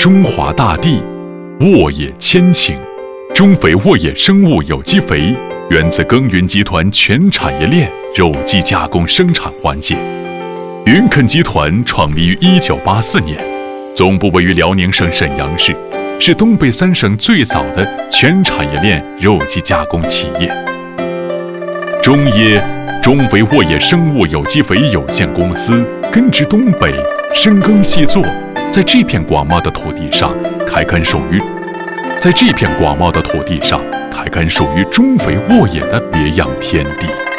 中华大地，沃野千顷。中肥沃野生物有机肥源自耕耘集团全产业链肉鸡加工生产环节。云肯集团创立于1984年，总部位于辽宁省沈阳市，是东北3省最早的全产业链肉鸡加工企业。中耶中肥沃野生物有机肥有限公司根植东北，深耕细作，在这片广袤的土地上开垦属于中肥沃野的别样天地。